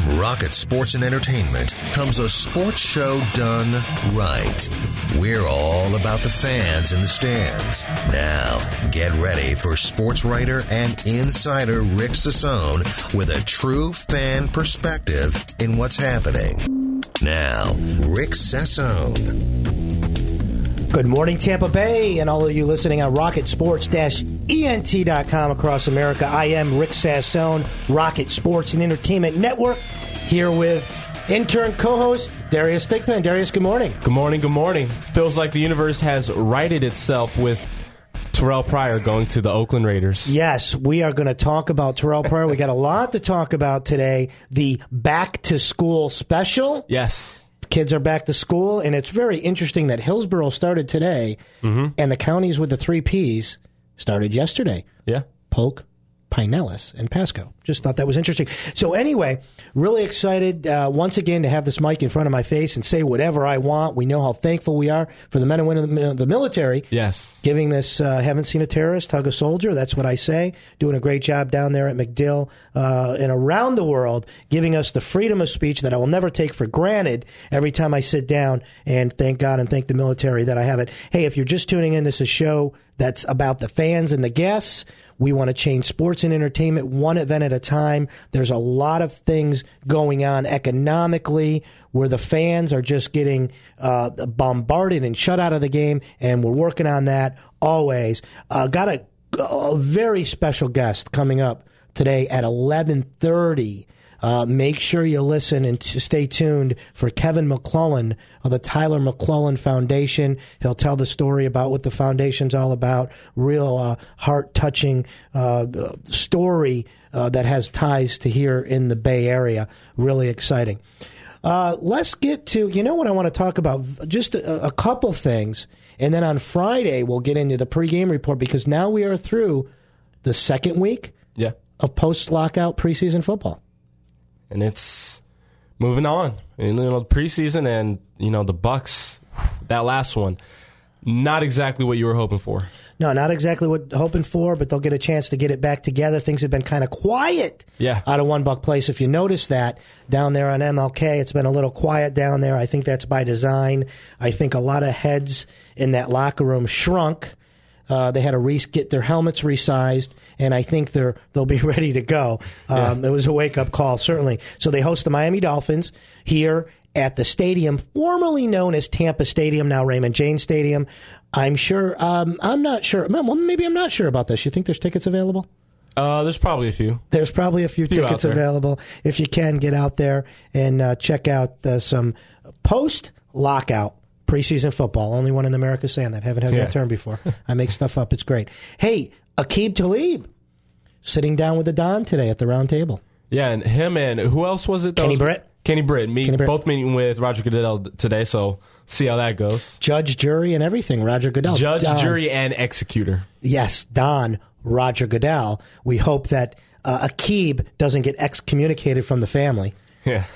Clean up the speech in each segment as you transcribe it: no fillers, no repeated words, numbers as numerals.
From Rocket Sports and Entertainment comes a sports show done right. We're all about the fans in the stands. Now, get ready for sports writer and insider Rick Sassone with a true fan perspective in what's happening. Now, Rick Sassone. Good morning, Tampa Bay, and all of you listening on RocketSports-ENT.com across America. I am Rick Sassone, Rocket Sports and Entertainment Network, here with intern co-host Darius Thigpen. Darius, good morning. Good morning, good morning. Feels like the universe has righted itself with Terrell Pryor going to the Oakland Raiders. Yes, we are going to talk about Terrell Pryor. We got a lot to talk about today. The Back to School special. Yes. Kids are back to school, and it's very interesting that Hillsborough started today, and the counties with the 3 Ps started yesterday. Yeah. Polk, Pinellas, and Pasco. Just thought that was interesting. So anyway, really excited once again to have this mic in front of my face and say whatever I want. We know how thankful we are for the men and women of the military. Yes. Giving this haven't seen a terrorist, hug a soldier. That's what I say. Doing a great job down there at MacDill and around the world, giving us the freedom of speech that I will never take for granted every time I sit down and thank God and thank the military that I have it. Hey, if you're just tuning in, this is a show that's about the fans and the guests. We want to change sports and entertainment one event at a time. There's a lot of things going on economically where the fans are just getting bombarded and shut out of the game, and we're working on that always. Got a very special guest coming up today at 11:30. Make sure you listen and stay tuned for Kevin McClellan of the Tyler McClellan Foundation. He'll tell the story about what the foundation's all about. Real heart-touching story that has ties to here in the Bay Area. Really exciting. Let's get to, you know what I want to talk about? Just a couple things. And then on Friday, we'll get into the pregame report because now we are through the second week of post-lockout preseason football. And it's moving on. And, preseason and, the Bucs, that last one, not exactly what you were hoping for. No, not exactly what hoping for, but they'll get a chance to get it back together. Things have been kind of quiet out of One Buck Place. If you notice that down there on MLK, it's been a little quiet down there. I think that's by design. I think a lot of heads in that locker room shrunk. They had to get their helmets resized, and I think they'll be ready to go. It was a wake-up call, certainly. So they host the Miami Dolphins here at the stadium, formerly known as Tampa Stadium, now Raymond James Stadium. I'm sure. I'm not sure. Well, maybe I'm not sure about this. You think there's tickets available? There's probably a few. There's probably a few tickets available. If you can, get out there and check out some post-lockout preseason football. Only one in America saying that. Haven't heard that term before. I make stuff up. It's great. Hey, Aqib Talib sitting down with the Don today at the round table. Yeah, and him and who else was it? Kenny Britt. Kenny Britt. Both meeting with Roger Goodell today, so see how that goes. Judge, jury, and everything. Roger Goodell. Judge, jury, and executor. Yes, Don Roger Goodell. We hope that Aqib doesn't get excommunicated from the family. Yeah.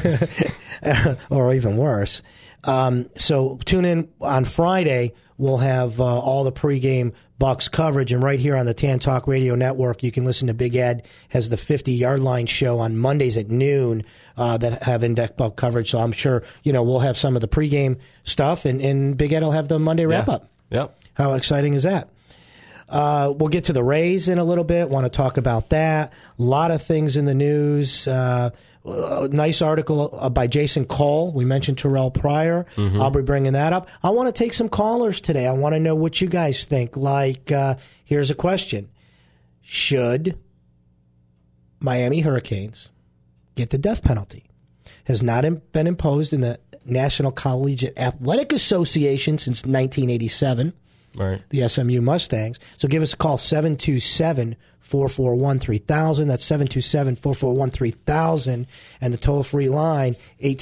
Or even worse. So tune in on Friday. We'll have all the pregame Bucs coverage, and right here on the Tan Talk Radio Network, you can listen to Big Ed has the 50-yard line show on Mondays at noon that have in-depth Buc coverage. So I'm sure we'll have some of the pregame stuff, and Big Ed will have the Monday wrap up. Yep. How exciting is that? We'll get to the Rays in a little bit. Want to talk about that. A lot of things in the news. Nice article by Jason Cole. We mentioned Terrell Pryor. I'll be bringing that up. I want to take some callers today. I want to know what you guys think. Like, here's a question. Should Miami Hurricanes get the death penalty? Has not been imposed in the National Collegiate Athletic Association since 1987. Right. The SMU Mustangs. So give us a call, 727-441-3000. That's 727-441-3000. And the toll-free line,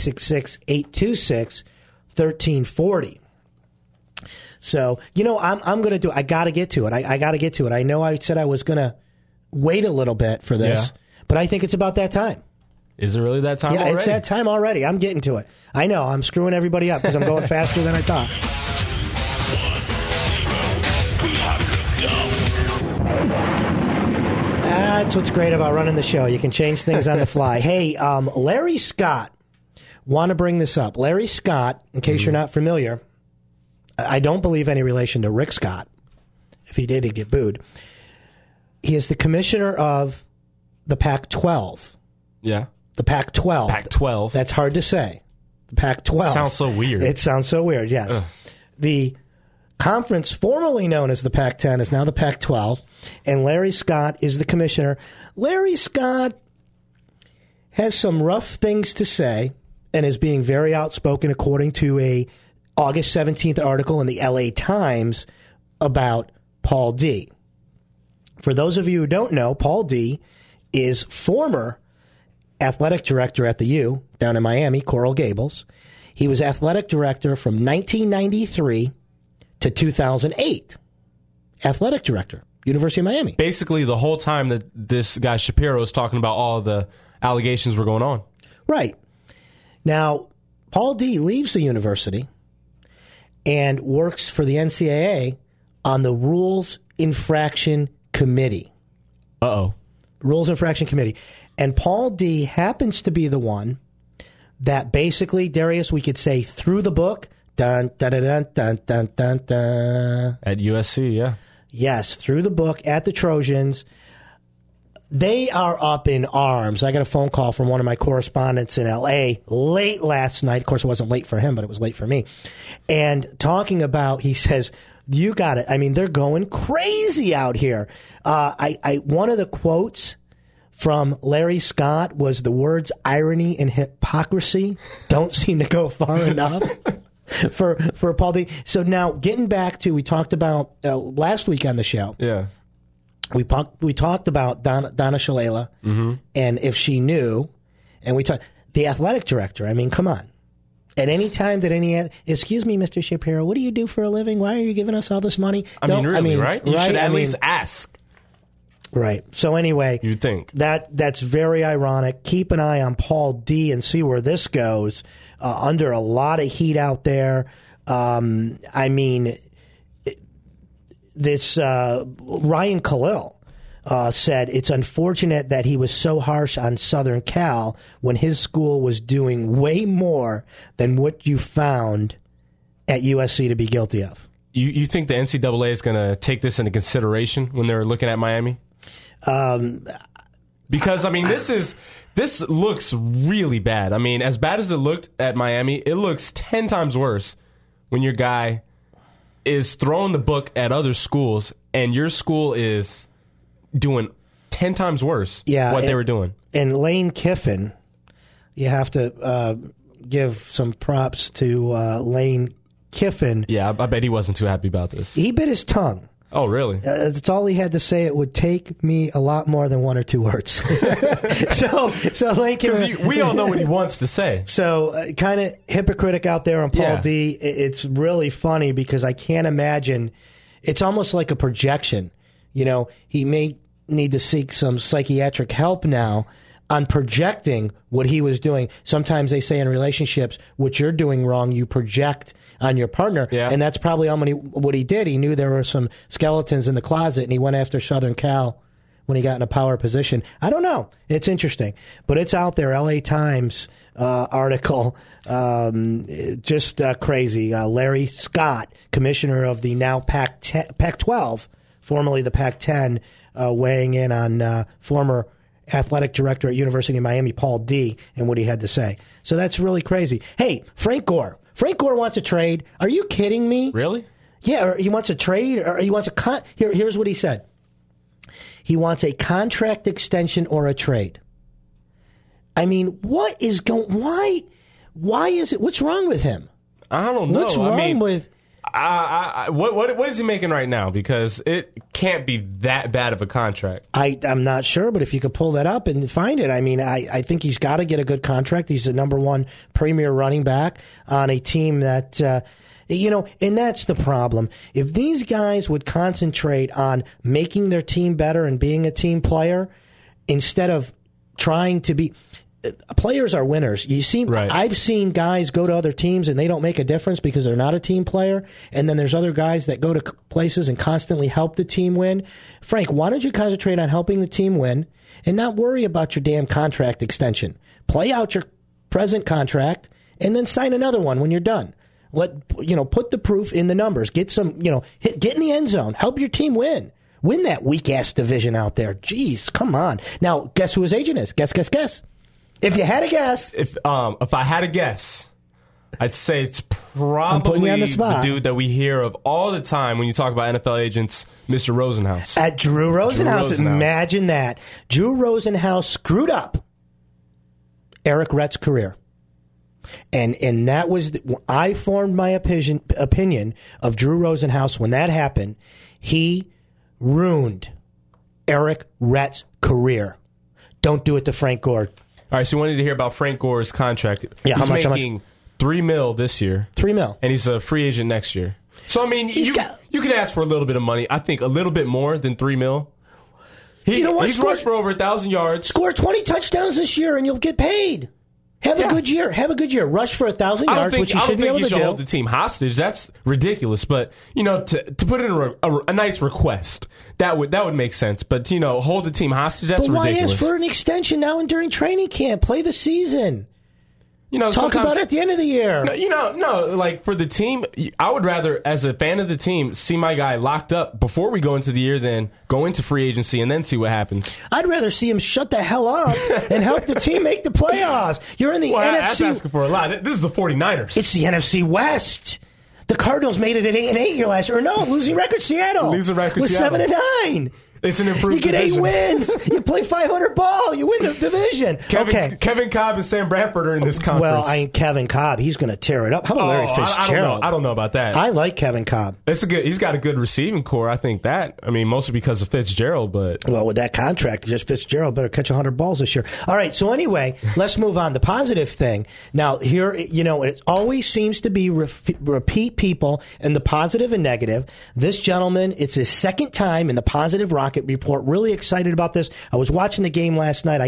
866-826-1340. So, I'm going to do it. I got to get to it. I got to get to it. I know I said I was going to wait a little bit for this, but I think it's about that time. Is it really that time already? Yeah, it's that time already. I'm getting to it. I know. I'm screwing everybody up because I'm going faster than I thought. That's what's great about running the show. You can change things on the fly. Hey, Larry Scott, want to bring this up. Larry Scott, in case you're not familiar, I don't believe any relation to Rick Scott. If he did, he'd get booed. He is the commissioner of the Pac-12. Yeah. The Pac-12. Pac-12. That's hard to say. The Pac-12. Sounds so weird. It sounds so weird, yes. Ugh. The conference formerly known as the Pac-10 is now the Pac-12, and Larry Scott is the commissioner. Larry Scott has some rough things to say and is being very outspoken according to a August 17th article in the LA Times about Paul D. For those of you who don't know, Paul D is former athletic director at the U down in Miami, Coral Gables. He was athletic director from 1993 to 2008. Athletic director, University of Miami. Basically, the whole time that this guy Shapiro was talking about all the allegations were going on. Right. Now, Paul D leaves the university and works for the NCAA on the Rules Infraction Committee. Uh-oh. Rules Infraction Committee. And Paul D happens to be the one that basically, Darius, we could say through the book, dun, dun, dun, dun, dun, dun, dun, dun. At USC, yeah. Yes, through the book at the Trojans. They are up in arms. I got a phone call from one of my correspondents in L.A. late last night. Of course, it wasn't late for him, but it was late for me. And talking about, he says, you got it. I mean, they're going crazy out here. One of the quotes from Larry Scott was the words irony and hypocrisy don't seem to go far enough for Paul D. So now, getting back to, we talked about last week on the show. Yeah. We talked about Donna Shalala and if she knew, and we talked the athletic director. I mean, come on. At any time that excuse me, Mr. Shapiro, what do you do for a living? Why are you giving us all this money? Right? You should at least ask. Right. So anyway, you'd think that's very ironic. Keep an eye on Paul D and see where this goes. Under a lot of heat out there. I mean, this Ryan Khalil said it's unfortunate that he was so harsh on Southern Cal when his school was doing way more than what you found at USC to be guilty of. You think the NCAA is going to take this into consideration when they're looking at Miami? Because, I mean, this looks really bad. I mean, as bad as it looked at Miami, it looks 10 times worse when your guy is throwing the book at other schools and your school is doing 10 times worse what they were doing. And Lane Kiffin, you have to give some props to Lane Kiffin. Yeah, I bet he wasn't too happy about this. He bit his tongue. Oh, really? That's all he had to say. It would take me a lot more than one or two words. so Lane Kiffin, we all know what he wants to say. So kind of hypocritic out there on Paul D. It's really funny because I can't imagine. It's almost like a projection. You know, he may need to seek some psychiatric help now on projecting what he was doing. Sometimes they say in relationships, what you're doing wrong, you project on your partner. Yeah. And that's probably what he did. He knew there were some skeletons in the closet, and he went after Southern Cal when he got in a power position. I don't know. It's interesting. But it's out there. LA Times article. Just crazy. Larry Scott, commissioner of the now Pac-12, formerly the Pac-10, weighing in on former athletic director at University of Miami, Paul D., and what he had to say. So that's really crazy. Hey, Frank Gore. Frank Gore wants a trade. Are you kidding me? Really? Yeah, or he wants a trade, or he wants a here's what he said. He wants a contract extension or a trade. I mean, what is why is it? What's wrong with him? I don't know. What's wrong with? What is he making right now? Because it can't be that bad of a contract. I'm not sure, but if you could pull that up and find it, I mean, I think he's got to get a good contract. He's the number one premier running back on a team that, and that's the problem. If these guys would concentrate on making their team better and being a team player instead of trying to be. players are winners. You see, Right. I've seen guys go to other teams and they don't make a difference because they're not a team player. And then there's other guys that go to places and constantly help the team win. Frank, why don't you concentrate on helping the team win and not worry about your damn contract extension? Play out your present contract and then sign another one when you're done. Put the proof in the numbers. Get some, get in the end zone. Help your team win. Win that weak ass division out there. Jeez, come on. Now, guess who his agent is? Guess. If you had a guess. If I had a guess, I'd say it's probably you on the spot. dude that we hear of all the time when you talk about NFL agents, Mr. Rosenhaus. At Drew Rosenhaus. Imagine that. Drew Rosenhaus screwed up Eric Rett's career. And that was, I formed my opinion of Drew Rosenhaus when that happened. He ruined Eric Rett's career. Don't do it to Frank Gore. All right, so you wanted to hear about Frank Gore's contract. Yeah, he's how much? making $3 million this year. $3 million. And he's a free agent next year. So, I mean, you could ask for a little bit of money. I think a little bit more than $3 million. He's rushed for over 1,000 yards. Score 20 touchdowns this year and you'll get paid. Have a good year. Rush for 1,000 yards, which you should be able to do. I don't think you should hold the team hostage. That's ridiculous. But, to put in a nice request, that would make sense. But, hold the team hostage, that's ridiculous. But why ask for an extension now and during training camp? Play the season. Talk about it at the end of the year. No, like for the team, I would rather, as a fan of the team, see my guy locked up before we go into the year than go into free agency and then see what happens. I'd rather see him shut the hell up and help the team make the playoffs. You're in the NFC. That's asking for a lot. This is the 49ers. It's the NFC West. The Cardinals made it at 8-8 year last year. Or no, losing record Seattle. With 7-9. It's an improved division. You get division. 8 wins. You play 500 ball. You win the division. Kevin Cobb and Sam Bradford are in this conference. Well, I ain't Kevin Cobb. He's going to tear it up. How about Larry Fitzgerald? I don't know about that. I like Kevin Cobb. He's got a good receiving core. I think that. I mean, mostly because of Fitzgerald, but well, with that contract, just Fitzgerald better catch 100 balls this year. All right. So anyway, let's move on. The positive thing now here, it always seems to be repeat people in the positive and negative. This gentleman, it's his second time in the Positive Rocket Report. Really excited about this. I was watching the game last night.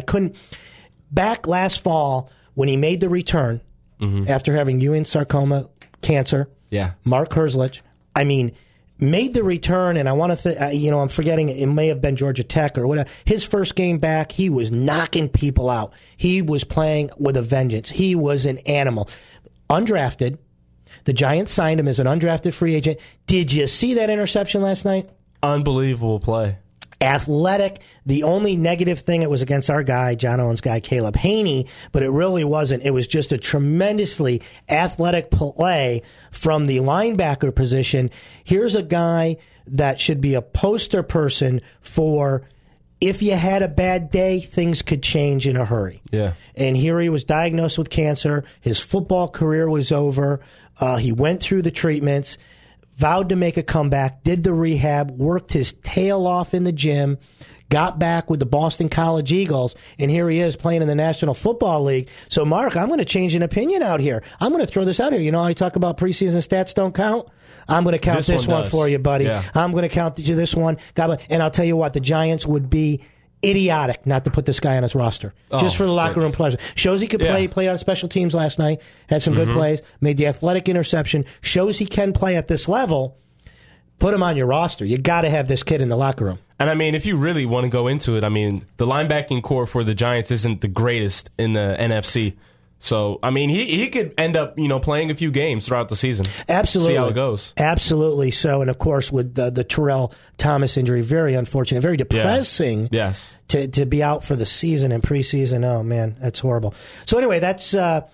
Back last fall when he made the return after having Ewing sarcoma cancer. Yeah. Mark Herzlich. I mean, made the return, and I want to I'm forgetting it may have been Georgia Tech or whatever. His first game back, he was knocking people out. He was playing with a vengeance. He was an animal. Undrafted. The Giants signed him as an undrafted free agent. Did you see that interception last night? Unbelievable play. Athletic. The only negative thing, it was against our guy, John Owen's guy, Caleb Haney, but it really wasn't. It was just a tremendously athletic play from the linebacker position. Here's a guy that should be a poster person for if you had a bad day, things could change in a hurry. Yeah. And here he was diagnosed with cancer. His football career was over. He went through the treatments. Vowed to make a comeback, did the rehab, worked his tail off in the gym, got back with the Boston College Eagles, and here he is playing in the National Football League. So, Mark, I'm going to change an opinion out here. I'm going to throw this out here. You know how I talk about preseason stats don't count? I'm going to count this one for you, buddy. Yeah. I'm going to count this one. And I'll tell you what, the Giants would be idiotic not to put this guy on his roster. Just for the locker room pleasure. Shows he could play on special teams last night. Had some good plays. Made the athletic interception. Shows he can play at this level. Put him on your roster. You got to have this kid in the locker room. And I mean, if you really want to go into it, I mean, the linebacking core for the Giants isn't the greatest in the NFC. So, I mean, he could end up, playing a few games throughout the season. Absolutely. See how it goes. Absolutely. So, and of course, with the Terrell Thomas injury, very unfortunate, very depressing. Yeah. Yes. To be out for the season and preseason. Oh, man, that's horrible. So, anyway, that's the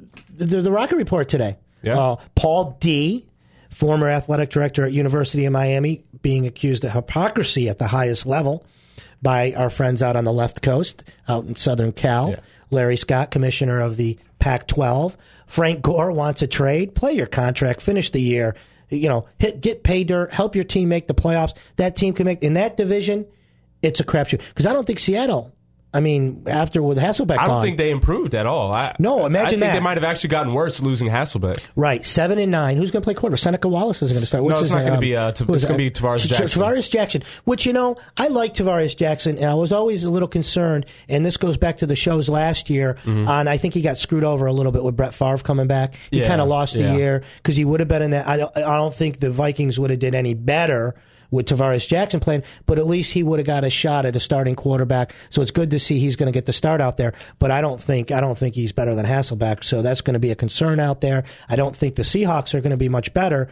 Rocket Report today. Yeah. Paul D., former athletic director at University of Miami, being accused of hypocrisy at the highest level by our friends out on the left coast, out in Southern Cal. Yeah. Larry Scott, commissioner of the Pac-12. Frank Gore wants a trade. Play your contract. Finish the year. Get pay dirt. Help your team make the playoffs. That team can make in that division. It's a crapshoot because I don't think Seattle I mean, after with Hasselbeck I don't gone. think they improved at all. No, imagine I think that. they might have actually gotten worse losing Hasselbeck. Right, 7-9. Who's going to play quarter? Seneca Wallace is going to start. No, it's not going to be. It's going to be Tavares Jackson. Tavares Jackson, which, I like Tavares Jackson, and I was always a little concerned, and this goes back to the shows last year, on I think he got screwed over a little bit with Brett Favre coming back. He kind of lost a year because he would have been in that. I don't think the Vikings would have did any better with Tavares Jackson playing, but at least he would have got a shot at a starting quarterback. So it's good to see he's going to get the start out there. But I don't think he's better than Hasselbeck. So that's going to be a concern out there. I don't think the Seahawks are going to be much better.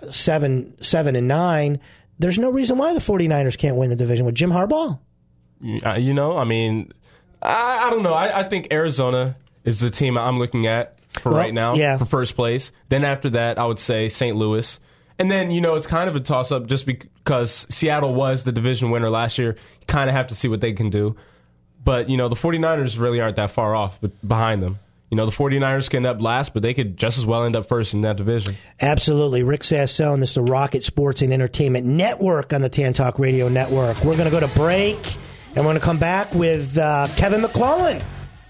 7-9. There's no reason why the 49ers can't win the division with Jim Harbaugh. I mean, I don't know. I think Arizona is the team I'm looking at for right now for first place. Then after that, I would say St. Louis. And then, it's kind of a toss-up just because Seattle was the division winner last year. You kind of have to see what they can do. But, the 49ers really aren't that far off behind them. The 49ers can end up last, but they could just as well end up first in that division. Absolutely. Rick Sassell, and this is the Rocket Sports and Entertainment Network on the Tan Talk Radio Network. We're going to go to break, and we're going to come back with Kevin McClellan.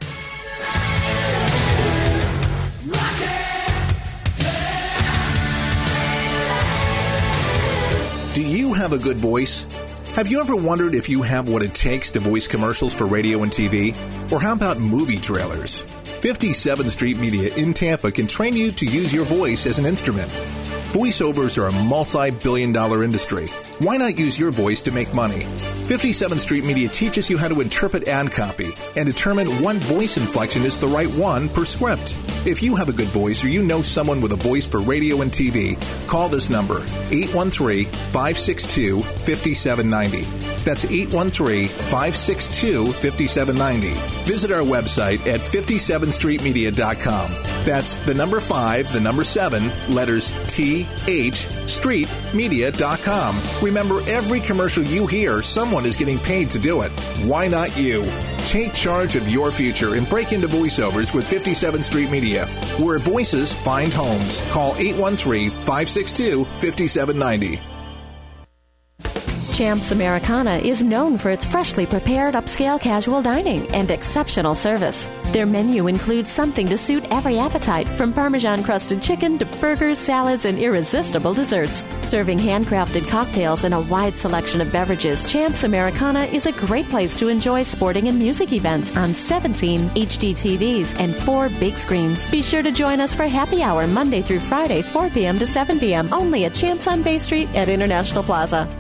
Do you have a good voice? Have you ever wondered if you have what it takes to voice commercials for radio and TV? Or how about movie trailers? 57th Street Media in Tampa can train you to use your voice as an instrument. Voiceovers are a multi-billion-dollar industry. Why not use your voice to make money? 57th Street Media teaches you how to interpret ad copy and determine what voice inflection is the right one per script. If you have a good voice or you know someone with a voice for radio and TV, call this number, 813-562-5790. That's 813-562-5790. Visit our website at 57streetmedia.com. That's the number 5, the number 7, letters TH, streetmedia.com. Remember, every commercial you hear, someone is getting paid to do it. Why not you? Take charge of your future and break into voiceovers with 57th Street Media, where voices find homes. Call 813-562-5790. Champs Americana is known for its freshly prepared upscale casual dining and exceptional service. Their menu includes something to suit every appetite, from Parmesan-crusted chicken to burgers, salads, and irresistible desserts. Serving handcrafted cocktails and a wide selection of beverages, Champs Americana is a great place to enjoy sporting and music events on 17 HD TVs and 4 big screens. Be sure to join us for happy hour Monday through Friday, 4 p.m. to 7 p.m. only at Champs on Bay Street at International Plaza.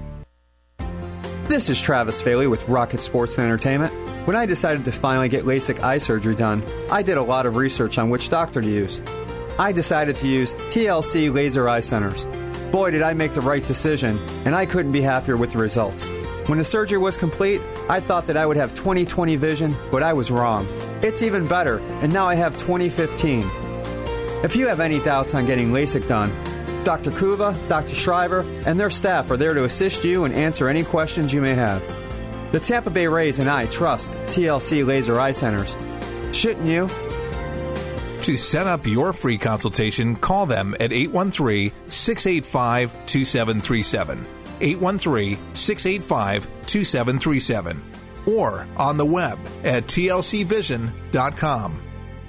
This is Travis Faley with Rocket Sports and Entertainment. When I decided to finally get LASIK eye surgery done, I did a lot of research on which doctor to use. I decided to use TLC Laser Eye Centers. Boy, did I make the right decision, and I couldn't be happier with the results. When the surgery was complete, I thought that I would have 20/20 vision, but I was wrong. It's even better, and now I have 20/15. If you have any doubts on getting LASIK done, Dr. Kuva, Dr. Shriver, and their staff are there to assist you and answer any questions you may have. The Tampa Bay Rays and I trust TLC Laser Eye Centers. Shouldn't you? To set up your free consultation, call them at 813-685-2737. 813-685-2737. Or on the web at tlcvision.com.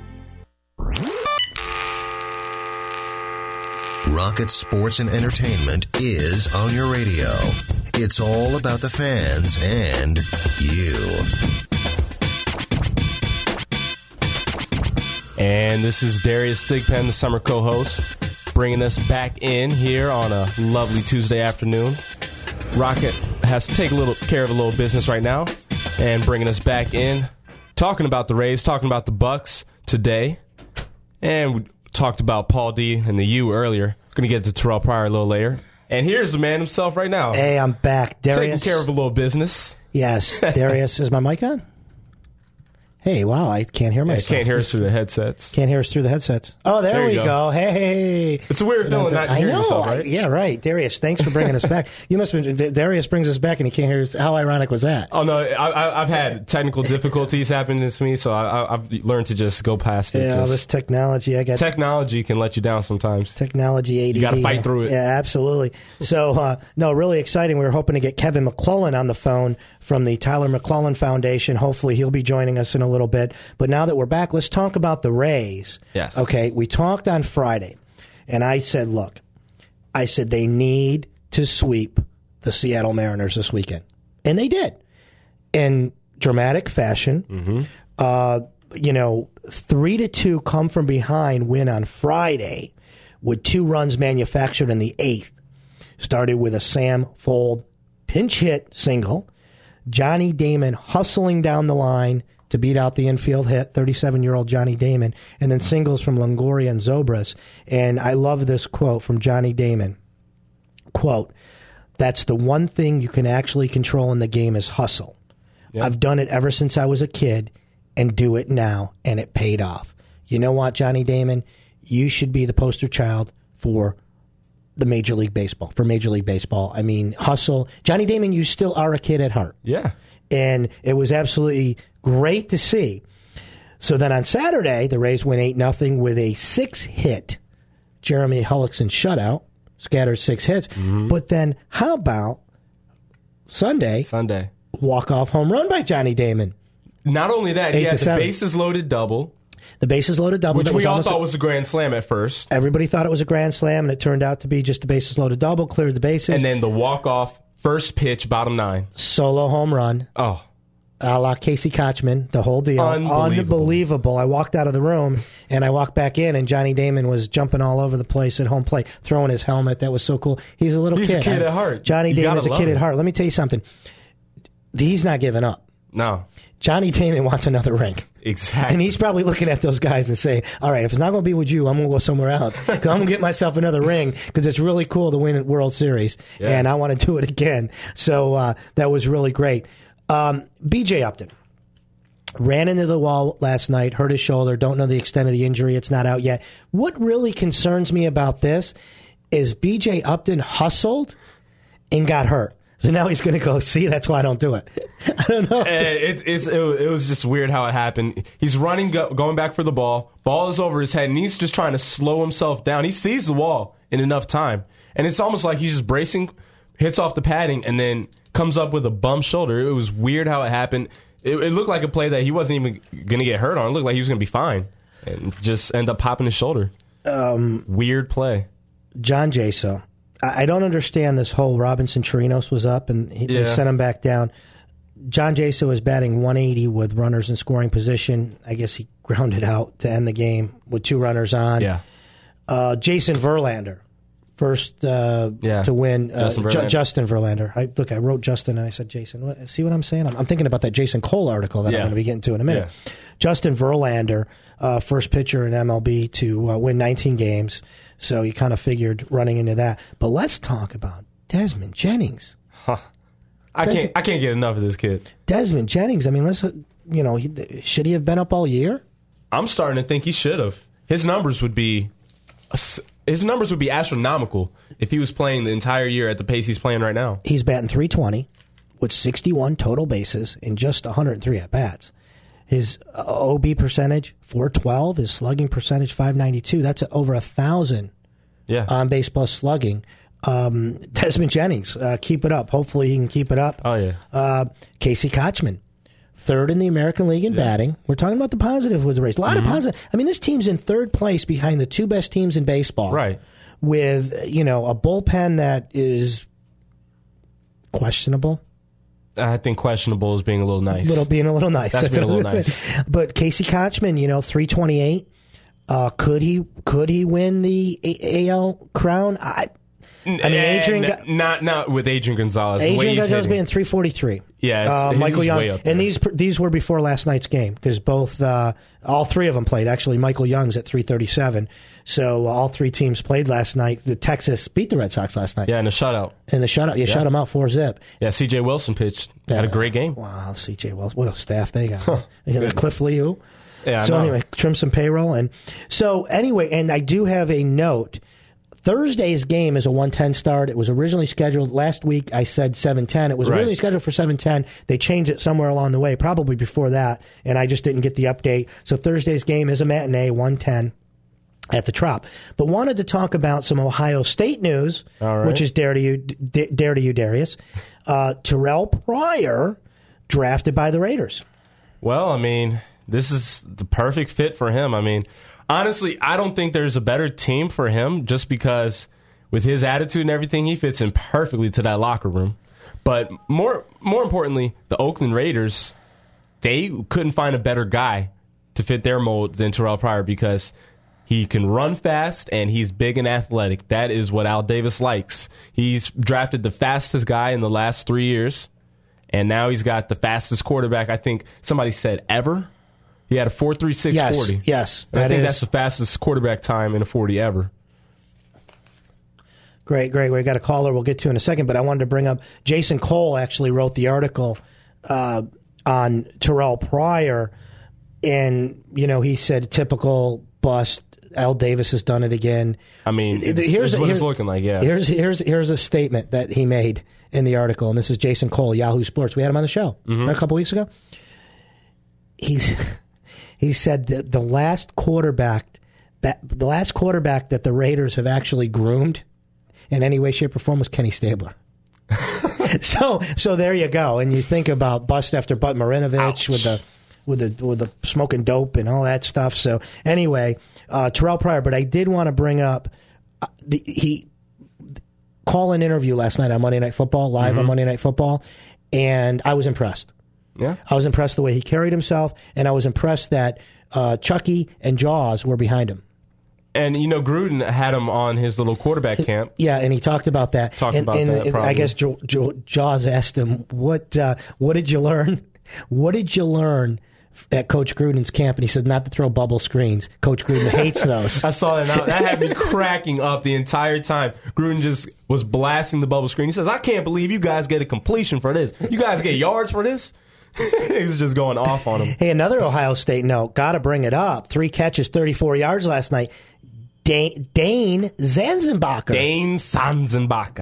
Rocket Sports and Entertainment is on your radio. It's all about the fans and you. And this is Darius Thigpen, the summer co-host, bringing us back in here on a lovely Tuesday afternoon. Rocket has to take care of a little business right now and bringing us back in, talking about the Rays, talking about the Bucks today. And we talked about Paul D and the U earlier. Going to get to Terrell Pryor a little later. And here's the man himself right now. Hey, I'm back. Darius. Taking care of a little business. Yes. Darius, is my mic on? Hey, wow, I can't hear myself. Can't hear us through the headsets. Can't hear us through the headsets. Oh, there we go. Hey. It's a weird feeling not hearing yourself, right? Yeah, right. Darius, thanks for bringing us back. You must have been, Darius brings us back and he can't hear us. How ironic was that? Oh, no, I've had technical difficulties happen to me, so I've learned to just go past it. Yeah, all this technology. Technology can let you down sometimes. Technology ADD. You got to fight through it. Yeah, absolutely. So, no, really exciting. We were hoping to get Kevin McClellan on the phone from the Tyler McClellan Foundation. Hopefully he'll be joining us in a little bit. But now that we're back, let's talk about the Rays. Yes. Okay, we talked on Friday, and I said, look, they need to sweep the Seattle Mariners this weekend. And they did. In dramatic fashion. 3-2 come from behind win on Friday with 2 runs manufactured in the 8th. Started with a Sam Fuld pinch hit single. Johnny Damon hustling down the line to beat out the infield hit, 37-year-old Johnny Damon, and then singles from Longoria and Zobrist. And I love this quote from Johnny Damon. Quote, "That's the one thing you can actually control in the game is hustle. Yep. I've done it ever since I was a kid and do it now, and it paid off." You know what, Johnny Damon? You should be the poster child for Major League Baseball. I mean, hustle. Johnny Damon, you still are a kid at heart. Yeah. And it was absolutely great to see. So then on Saturday, the Rays win 8-0 with a 6-hit Jeremy Hullickson shutout, scattered 6 hits. Mm-hmm. But then how about Sunday, walk-off home run by Johnny Damon? Not only that, he had the bases loaded double. The bases loaded double. Which we all thought was a grand slam at first. Everybody thought it was a grand slam, and it turned out to be just a bases loaded double, cleared the bases. And then the walk-off, first pitch, bottom 9. Solo home run. Oh. A la Casey Kochman, the whole deal. Unbelievable. I walked out of the room, and I walked back in, and Johnny Damon was jumping all over the place at home plate, throwing his helmet. That was so cool. He's a little kid. He's a kid at heart. Johnny Damon's a kid at heart. Let me tell you something. He's not giving up. No. Johnny Damon wants another ring. Exactly. And he's probably looking at those guys and saying, all right, if it's not going to be with you, I'm going to go somewhere else. Because I'm going to get myself another ring because it's really cool to win a World Series. Yeah. And I want to do it again. So that was really great. B.J. Upton ran into the wall last night, hurt his shoulder. Don't know the extent of the injury. It's not out yet. What really concerns me about this is B.J. Upton hustled and got hurt. So now he's going to go, see, that's why I don't do it. I don't know. It was just weird how it happened. He's running, going back for the ball. Ball is over his head, and he's just trying to slow himself down. He sees the wall in enough time. And it's almost like he's just bracing, hits off the padding, and then comes up with a bum shoulder. It was weird how it happened. It looked like a play that he wasn't even going to get hurt on. It looked like he was going to be fine. And just end up popping his shoulder. Weird play. John Jaso. I don't understand this whole Robinson Chirinos was up and they sent him back down. John Jaso is batting 180 with runners in scoring position. I guess he grounded out to end the game with 2 runners on. Yeah. Jason Verlander, first to win. Justin Verlander. I wrote Justin and I said Jason. See what I'm saying? I'm thinking about that Jason Cole article that I'm going to be getting to in a minute. Yeah. Justin Verlander, first pitcher in MLB to win 19 games. So you kind of figured running into that. But let's talk about Desmond Jennings. Huh. I can't get enough of this kid. Desmond Jennings. I mean, should he have been up all year? I'm starting to think he should have. His numbers would be astronomical if he was playing the entire year at the pace he's playing right now. He's batting .320 with 61 total bases in just 103 at bats. His OB percentage, 412. His slugging percentage, 592. That's over 1,000 on base plus slugging. Desmond Jennings, keep it up. Hopefully he can keep it up. Oh, yeah. Casey Kochman, third in the American League in batting. We're talking about the positive with the Rays. A lot of positive. I mean, this team's in third place behind the 2 best teams in baseball. Right. With, a bullpen that is questionable. I think questionable is being a little nice. Being a little nice. That's being a little nice. But Casey Kochman, 328. Could he win the AL crown? I mean, Adrian not with Adrian Gonzalez. Adrian Gonzalez being 343. Yeah, Michael Young, way up there. and these were before last night's game because all three of them played. Actually, Michael Young's at 337. So all three teams played last night. The Texas beat the Red Sox last night. Yeah, in a shutout. Shut them out 4-zip. Yeah, C.J. Wilson pitched. Had a great game. Wow, C.J. Wilson, what a staff they got. You got Cliff Lee, who? Yeah, so anyway, trim some payroll, and so anyway, and I do have a note. Thursday's game is a 1:10 start. It was originally scheduled last week. I said 7:10. It was originally scheduled for 7:10. They changed it somewhere along the way, probably before that, and I just didn't get the update. So Thursday's game is a matinee, 1:10 at the Trop. But wanted to talk about some Ohio State news, which is dare to you, Darius. Terrell Pryor drafted by the Raiders. Well, I mean, this is the perfect fit for him. I mean, honestly, I don't think there's a better team for him just because with his attitude and everything, he fits in perfectly to that locker room. But more importantly, the Oakland Raiders, they couldn't find a better guy to fit their mold than Terrell Pryor because he can run fast and he's big and athletic. That is what Al Davis likes. He's drafted the fastest guy in the last 3 years, and now he's got the fastest quarterback, I think somebody said, ever. He had a 4.36 40. Yes. I think that's the fastest quarterback time in a 40 ever. Great. We got a caller we'll get to in a second, but I wanted to bring up Jason Cole actually wrote the article on Terrell Pryor, and he said typical bust. Al Davis has done it again. I mean, here's what it's looking like. Yeah. Here's a statement that he made in the article, and this is Jason Cole, Yahoo Sports. We had him on the show a couple weeks ago. He said that the last quarterback that the Raiders have actually groomed in any way, shape, or form was Kenny Stabler. so there you go, and you think about bust after Bud Marinovich with the smoking dope and all that stuff. So anyway, Terrell Pryor. But I did want to bring up he call-in interview last night on Monday Night Football, live on Monday Night Football, and I was impressed. Yeah, I was impressed the way he carried himself, and I was impressed that Chucky and Jaws were behind him. And, Gruden had him on his little quarterback camp. Yeah, and he talked about that. I guess Jaws asked him, what did you learn? What did you learn at Coach Gruden's camp? And he said not to throw bubble screens. Coach Gruden hates those. I saw that now. That had me cracking up the entire time. Gruden just was blasting the bubble screen. He says, I can't believe you guys get a completion for this. You guys get yards for this? He was just going off on him. Hey, another Ohio State note. Got to bring it up. 3 catches, 34 yards last night. Dane Zanzenbacher. Dane Sanzenbacher.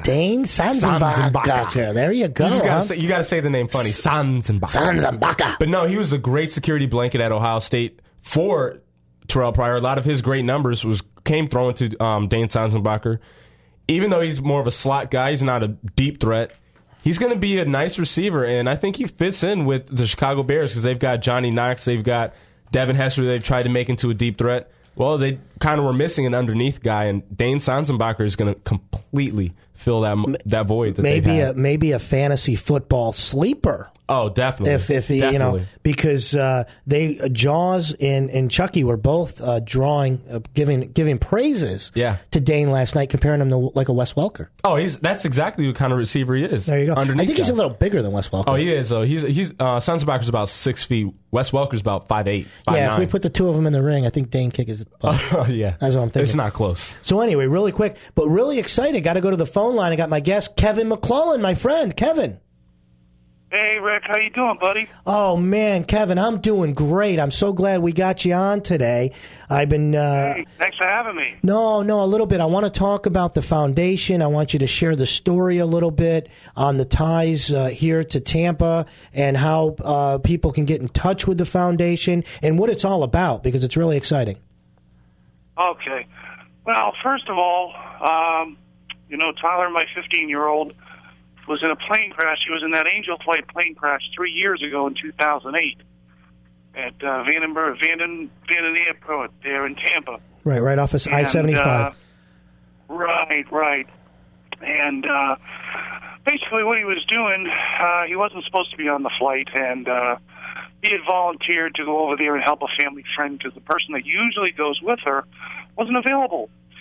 There you go. You got to say the name funny. Sanzenbacher. But no, he was a great security blanket at Ohio State for Terrell Pryor. A lot of his great numbers came thrown to Dane Sanzenbacher. Even though he's more of a slot guy, he's not a deep threat. He's going to be a nice receiver, and I think he fits in with the Chicago Bears because they've got Johnny Knox, they've got Devin Hester they've tried to make into a deep threat. Well, they kind of were missing an underneath guy, and Dane Sanzenbacher is going to completely fill that void that maybe a fantasy football sleeper. Oh, definitely. If definitely. Because Jaws and Chucky were both giving praises to Dane last night, comparing him to like a Wes Welker. Oh, that's exactly what kind of receiver he is. There you go. I think he's a little bigger than Wes Welker. Oh, he is. He's Sanzenbacher's about 6 feet. Wes Welker's about 5'8", 5'9". Yeah, if we put the two of them in the ring, I think Dane kick his butt. Yeah, that's what I'm thinking. It's not close. So anyway, really quick, but really excited. Got to go to the phone line. I got my guest Kevin McClellan, my friend Kevin. Hey, Rick, how you doing, buddy? Oh, man, Kevin, I'm doing great. I'm so glad we got you on today. I've been... Hey, thanks for having me. No, a little bit. I want to talk about the foundation. I want you to share the story a little bit on the ties here to Tampa and how people can get in touch with the foundation and what it's all about, because it's really exciting. Okay. Well, first of all, Tyler, my 15-year-old, was in a plane crash. He was in that Angel Flight plane crash 3 years ago in 2008 at Vanden Airport there in Tampa. Right off of I-75. Right. And basically what he was doing, he wasn't supposed to be on the flight, and he had volunteered to go over there and help a family friend because the person that usually goes with her wasn't available.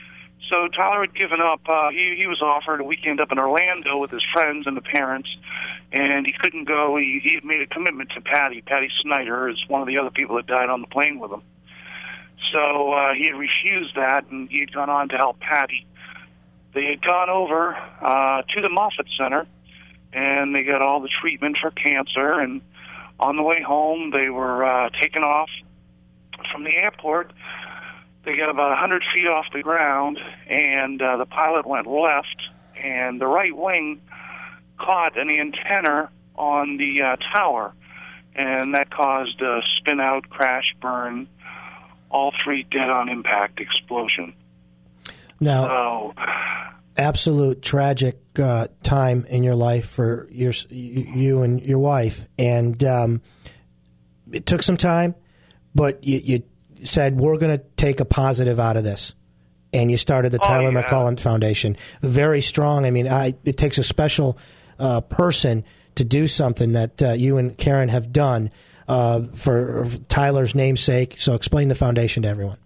So Tyler had given up. He was offered a weekend up in Orlando with his friends and the parents, and he couldn't go. He had made a commitment to Patty. Patty Snyder is one of the other people that died on the plane with him. So he had refused that, and he had gone on to help Patty. They had gone over to the Moffitt Center, and they got all the treatment for cancer. And on the way home, they were taken off from the airport. They got about 100 feet off the ground, and the pilot went left, and the right wing caught an antenna on the tower, and that caused a spin-out, crash, burn, all three dead on impact explosion. Now, absolute tragic time in your life for you and your wife, and it took some time, but you said, we're going to take a positive out of this. And you started the Tyler McCullough Foundation. Very strong. I mean, it takes a special person to do something that you and Karen have done for Tyler's namesake. So explain the foundation to everyone.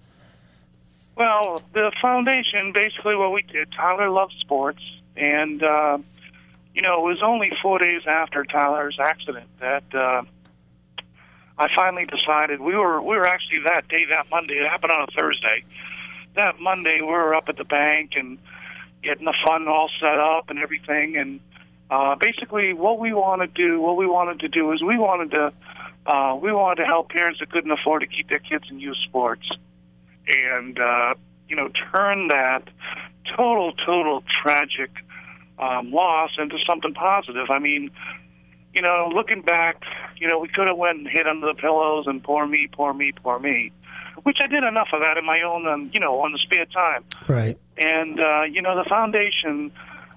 Well, the foundation, basically what we did, Tyler loved sports. And, it was only 4 days after Tyler's accident that I finally decided we were actually that Monday, it happened on a Thursday. That Monday we were up at the bank and getting the fund all set up and everything. And basically what we wanted to do is we wanted to help parents that couldn't afford to keep their kids in youth sports. And, turn that total tragic loss into something positive. I mean, looking back, we could have went and hid under the pillows and poor me, which I did enough of that in my own, on the spare time. Right. And, the foundation,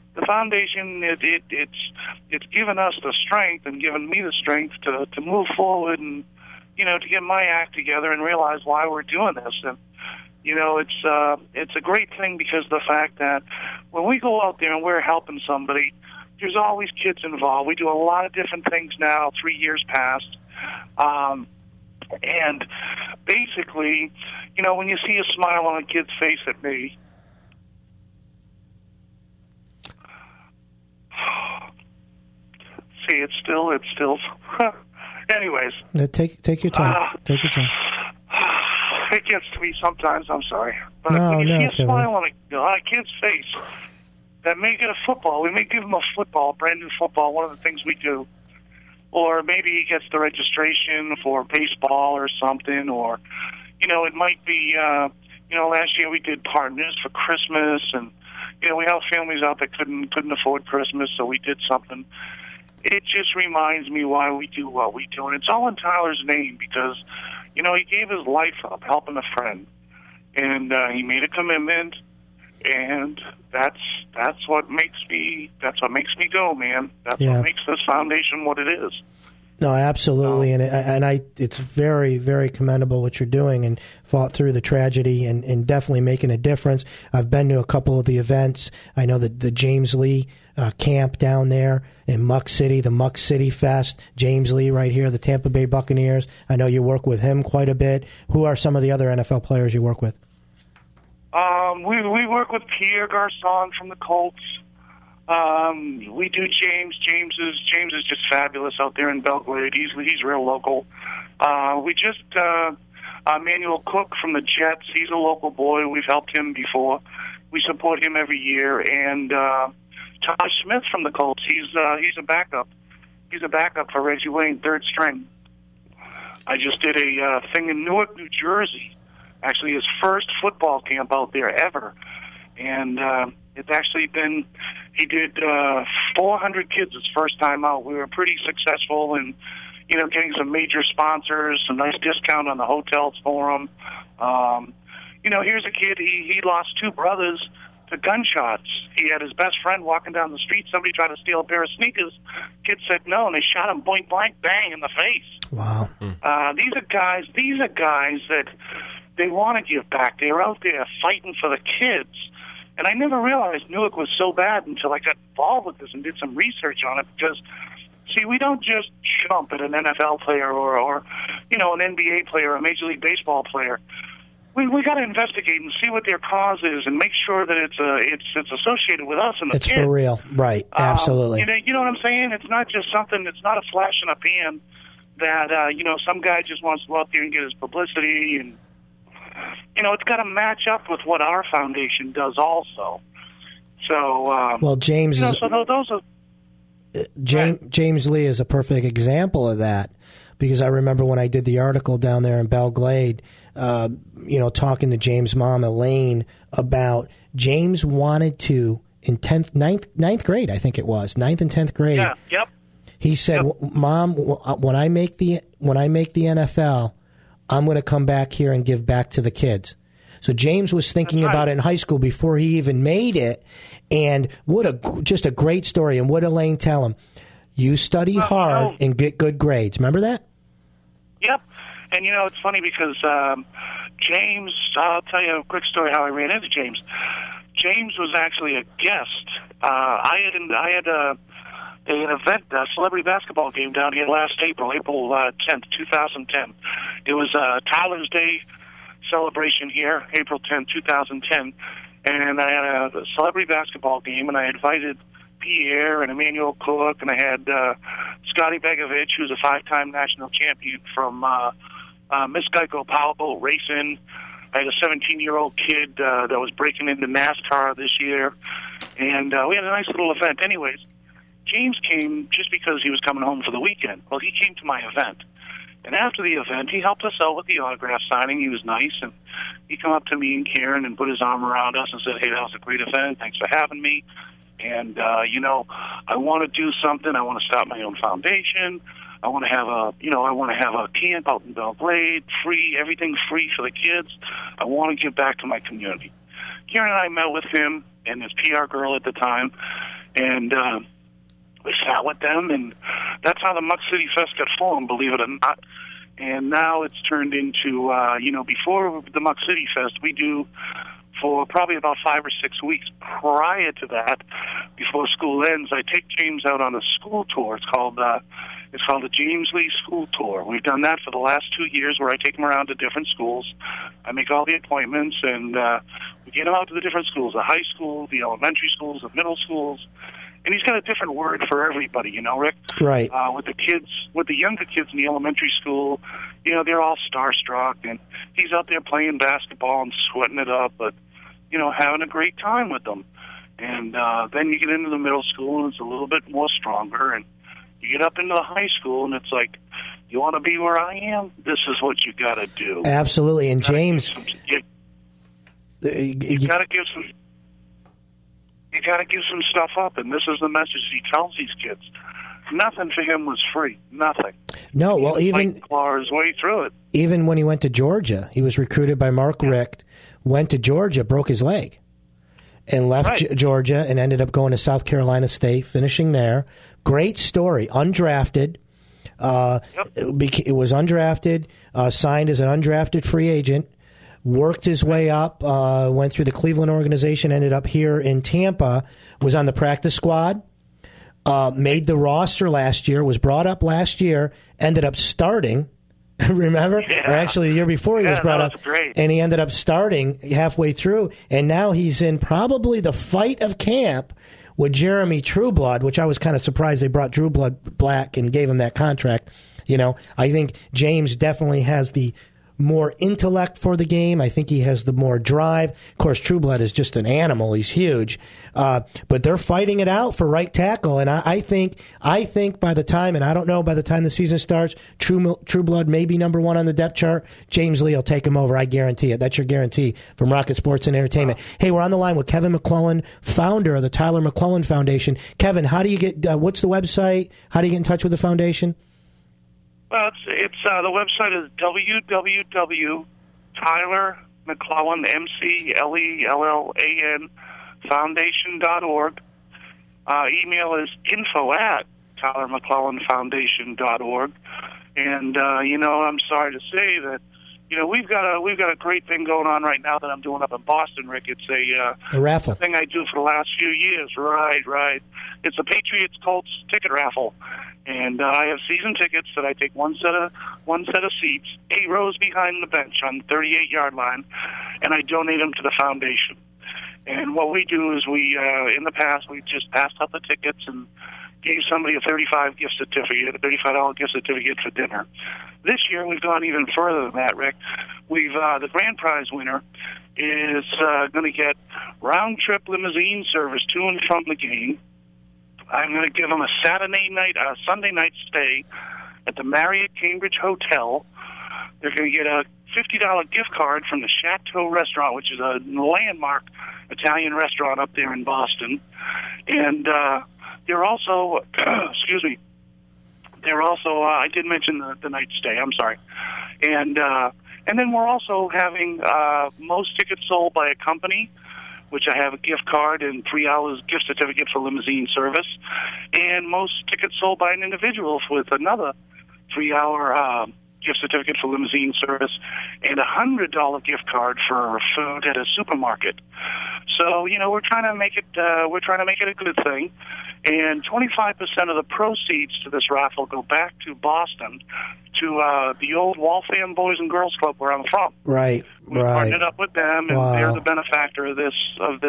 it's given us the strength and given me the strength to move forward and, to get my act together and realize why we're doing this. And, it's a great thing because of the fact that when we go out there and we're helping somebody, there's always kids involved. We do a lot of different things now, 3 years past. And basically, when you see a smile on a kid's face at me, see, it's still. Anyways. Take your time. Take your time. It gets to me sometimes, I'm sorry. But when you see a smile on a kid's face, that may get a football. We may give him a football, brand new football, one of the things we do. Or maybe he gets the registration for baseball or something. Or, it might be, last year we did Partners for Christmas. And, we have families out that couldn't afford Christmas, so we did something. It just reminds me why we do what we do. And it's all in Tyler's name because, he gave his life up helping a friend. And he made a commitment. And that's what makes me go, man. That's what makes this foundation what it is. No, absolutely, and it's very, very commendable what you're doing and fought through the tragedy and definitely making a difference. I've been to a couple of the events. I know that the James Lee camp down there in Muck City, the Muck City Fest. James Lee right here, the Tampa Bay Buccaneers. I know you work with him quite a bit. Who are some of the other NFL players you work with? We work with Pierre Garçon from the Colts. We do James. James is just fabulous out there in Belgrade. He's real local. We just Manuel Cook from the Jets. He's a local boy. We've helped him before. We support him every year. And Todd Smith from the Colts. He's a backup. He's a backup for Reggie Wayne, third string. I just did a thing in Newark, New Jersey. Actually, his first football camp out there ever. And it's actually been, he did 400 kids his first time out. We were pretty successful in, getting some major sponsors, some nice discount on the hotels for him. Here's a kid, he lost two brothers to gunshots. He had his best friend walking down the street. Somebody tried to steal a pair of sneakers. Kid said no, and they shot him point blank, bang, in the face. Wow. These are guys that they want to give back. They're out there fighting for the kids. And I never realized Newark was so bad until I got involved with this and did some research on it. Because, see, we don't just jump at an NFL player or an NBA player, a Major League Baseball player. we got to investigate and see what their cause is, and make sure that it's associated with us and the It's kids. for real, right? Absolutely. You know what I'm saying? It's not just something. It's not a flash in a pan that some guy just wants to go out there and get his publicity, and it's got to match up with what our foundation does also. So well, James, so those are. James Lee is a perfect example of that, because I remember when I did the article down there in Belle Glade, talking to James' mom, Elaine, about James wanted to, in 9th grade, I think it was, 9th and 10th grade. Yeah, yep. He said, Mom, when I make the NFL, I'm going to come back here and give back to the kids. So James was thinking about it in high school before he even made it. And just a great story. And what did Elaine tell him? You study hard and get good grades. Remember that? Yep. And, it's funny because James, I'll tell you a quick story how I ran into James. James was actually a guest. I had an event, a celebrity basketball game down here last April 10th, 2010. It was Tyler's Day celebration here, April 10th, 2010. And I had a celebrity basketball game, and I invited Pierre and Emmanuel Cook, and I had Scotty Begovic, who's a 5-time national champion from Miss Geico Powerboat Racing. I had a 17-year-old kid that was breaking into NASCAR this year, and we had a nice little event. Anyways, James came just because he was coming home for the weekend. Well, he came to my event. And after the event, he helped us out with the autograph signing. He was nice, and he came up to me and Karen and put his arm around us and said, "Hey, that was a great event. Thanks for having me. And, I want to do something. I want to start my own foundation. I want to have a camp out in Belle Glade, free, everything free for the kids. I want to give back to my community." Karen and I met with him and his PR girl at the time, and we sat with them, and that's how the Muck City Fest got formed, believe it or not. And now it's turned into, before the Muck City Fest, we do for probably about 5 or 6 weeks prior to that, before school ends, I take James out on a school tour. It's called the James Lee School Tour. We've done that for the last 2 years, where I take him around to different schools. I make all the appointments, and we get him out to the different schools, the high school, the elementary schools, the middle schools. And he's got a different word for everybody, Rick. Right. With the younger kids in the elementary school, they're all starstruck, and he's out there playing basketball and sweating it up, but, having a great time with them. And then you get into the middle school, and it's a little bit more stronger, and you get up into the high school, and it's like, you want to be where I am? This is what you got to do. Absolutely. And James, you got to give some. You got to give some stuff up, and this is the message he tells these kids. Nothing for him was free. Nothing. No, well, even claw his way through it. Even when he went to Georgia, he was recruited by Mark Richt. Went to Georgia, broke his leg, and left Georgia, and ended up going to South Carolina State, finishing there. Great story. Undrafted. It was undrafted. Signed as an undrafted free agent. Worked his way up, went through the Cleveland organization, ended up here in Tampa, was on the practice squad, made the roster last year, was brought up last year, ended up starting, remember? Yeah. Or actually the year before he was brought up. Great. And he ended up starting halfway through, and now he's in probably the fight of camp with Jeremy Trueblood, which I was kind of surprised they brought Trueblood back and gave him that contract. I think James definitely has the more intellect for the game. I think he has the more drive. Of course, Trueblood is just an animal. He's huge. But they're fighting it out for right tackle. And I think by the time, and I don't know, by the time the season starts, Trueblood may be number one on the depth chart. James Lee will take him over. I guarantee it. That's your guarantee from Rocket Sports and Entertainment. Hey, we're on the line with Kevin McClellan, founder of the Tyler McClellan Foundation. Kevin, how do you get, what's the website? How do you get in touch with the foundation? Well, it's the website is www.TylerMcClellan, McLellan, foundation.org. Email is info@TylerMcClellanFoundation.org. And I'm sorry to say that we've got a great thing going on right now that I'm doing up in Boston, Rick. It's a raffle thing I do for the last few years. Right. It's a Patriots Colts ticket raffle. And I have season tickets that I take one set of seats, 8 rows behind the bench on the 38-yard line, and I donate them to the foundation. And what we do is in the past, we just passed out the tickets and gave somebody a $35 gift certificate, a $35 gift certificate for dinner. This year, we've gone even further than that, Rick. We've the grand prize winner is going to get round-trip limousine service to and from the game. I'm going to give them a Sunday night stay at the Marriott Cambridge Hotel. They're going to get a $50 gift card from the Chateau Restaurant, which is a landmark Italian restaurant up there in Boston. And they're also, excuse me, I did mention the night stay, I'm sorry. And then we're also having most tickets sold by a company, which I have a gift card and 3 hours gift certificate for limousine service, and most tickets sold by an individual with another 3-hour gift certificate for limousine service and a $100 gift card for food at a supermarket. So, we're trying to make it a good thing. And 25% of the proceeds to this raffle go back to Boston, to the old Waltham Boys and Girls Club where I'm from. Right. We partnered up with them, and they're the benefactor of this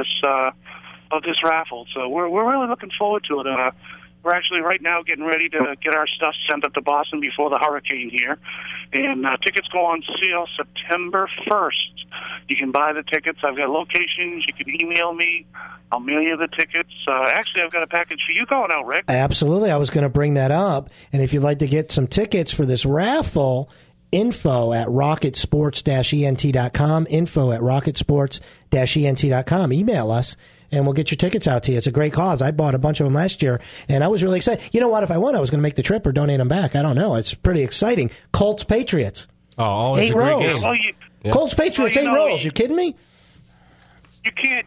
raffle. So we're really looking forward to it. We're actually right now getting ready to get our stuff sent up to Boston before the hurricane here. And tickets go on sale September 1st. You can buy the tickets. I've got locations. You can email me. I'll mail you the tickets. Actually, I've got a package for you going out, Rick. Absolutely. I was going to bring that up. And if you'd like to get some tickets for this raffle, info at rocketsports-ent.com, info at rocketsports-ent.com. Email us, and we'll get your tickets out to you. It's a great cause. I bought a bunch of them last year, and I was really excited. You know what? If I won, I was going to make the trip or donate them back. I don't know. It's pretty exciting. Colts-Patriots. Oh, always 8 a great rows. game. Well, Colts-Patriots, 8 rows. You kidding me? You can't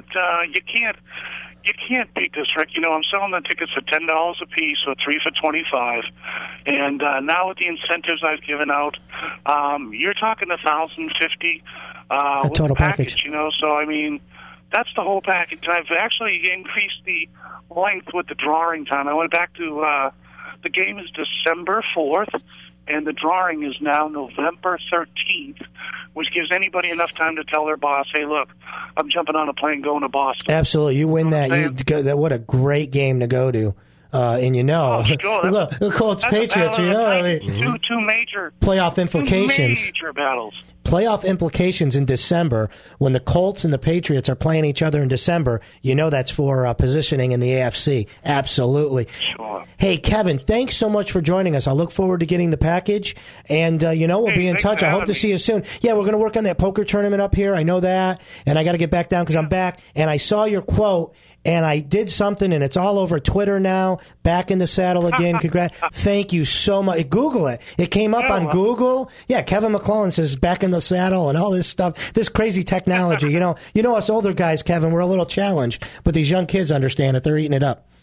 beat this, Rick. I'm selling the tickets for $10 a piece, so 3 for $25. And now with the incentives I've given out, you're talking $1,050 a total package. So I mean, that's the whole package. I've actually increased the length with the drawing time. I went back to the game is December 4th, and the drawing is now November 13th, which gives anybody enough time to tell their boss, hey, look, I'm jumping on a plane going to Boston. Absolutely. You win that. What a great game to go to. And the Colts Patriots, two major playoff implications. Major battles. Playoff implications in December when the Colts and the Patriots are playing each other in December. That's for positioning in the AFC. Absolutely. Sure. Hey, Kevin, thanks so much for joining us. I look forward to getting the package, and we'll be in touch. I hope to see you soon. Yeah, we're going to work on that poker tournament up here. I know that, and I got to get back down because I'm back. And I saw your quote, and I did something, and it's all over Twitter now. Back in the saddle again. Congrats. Thank you so much. Google it. It came up on Google. Yeah, Kevin McClellan says back in the saddle and all this stuff. This crazy technology. You know us older guys, Kevin, we're a little challenged, but these young kids understand it. They're eating it up.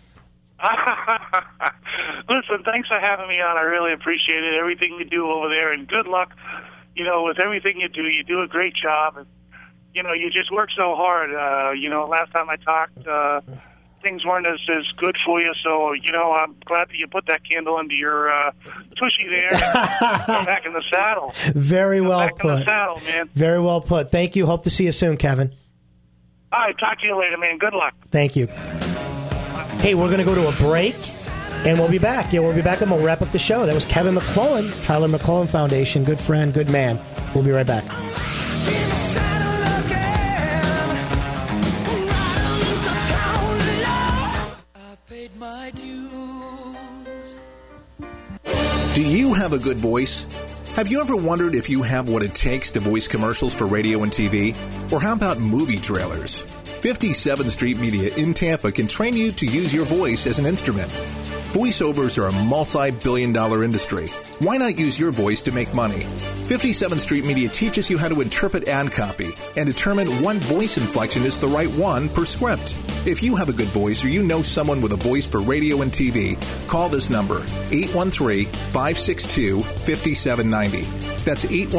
Listen, thanks for having me on. I really appreciate it. Everything you do over there, and good luck. With everything you do. You do a great job. And, you just work so hard. Last time I talked, things weren't as good for you. So, I'm glad that you put that candle under your tushy there and back in the saddle. Very well put. Back in the saddle, man. Very well put. Thank you. Hope to see you soon, Kevin. All right. Talk to you later, man. Good luck. Thank you. Hey, we're going to go to a break, and we'll be back. Yeah, we'll be back, and we'll wrap up the show. That was Kevin McClellan, Tyler McClellan Foundation. Good friend, good man. We'll be right back. Do you have a good voice? Have you ever wondered if you have what it takes to voice commercials for radio and TV? Or how about movie trailers? 57th Street Media in Tampa can train you to use your voice as an instrument. Voiceovers are a multi-billion-dollar industry. Why not use your voice to make money? 57th Street Media teaches you how to interpret ad copy and determine what voice inflection is the right one per script. If you have a good voice or you know someone with a voice for radio and TV, call this number, 813-562-5790. That's